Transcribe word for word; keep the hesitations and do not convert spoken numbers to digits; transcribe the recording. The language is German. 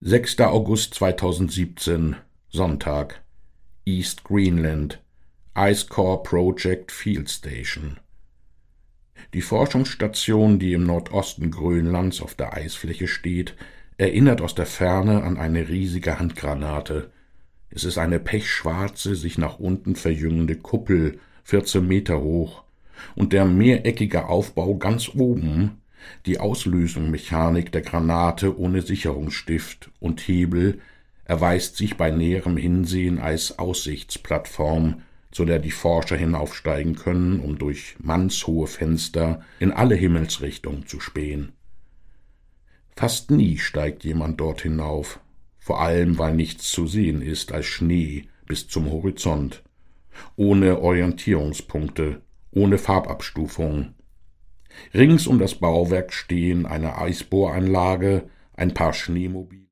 sechster August zweitausendsiebzehn, Sonntag, East Greenland, Ice Core Project Field Station. Die Forschungsstation, die im Nordosten Grönlands auf der Eisfläche steht, erinnert aus der Ferne an eine riesige Handgranate. Es ist eine pechschwarze, sich nach unten verjüngende Kuppel, vierzehn Meter hoch, und der mehreckige Aufbau ganz oben, die Auslösungsmechanik der Granate ohne Sicherungsstift und Hebel, erweist sich bei näherem Hinsehen als Aussichtsplattform, zu der die Forscher hinaufsteigen können, um durch mannshohe Fenster in alle Himmelsrichtungen zu spähen. Fast nie steigt jemand dort hinauf, vor allem weil nichts zu sehen ist als Schnee bis zum Horizont, ohne Orientierungspunkte, ohne Farbabstufung. Rings um das Bauwerk stehen eine Eisbohranlage, ein paar Schneemobile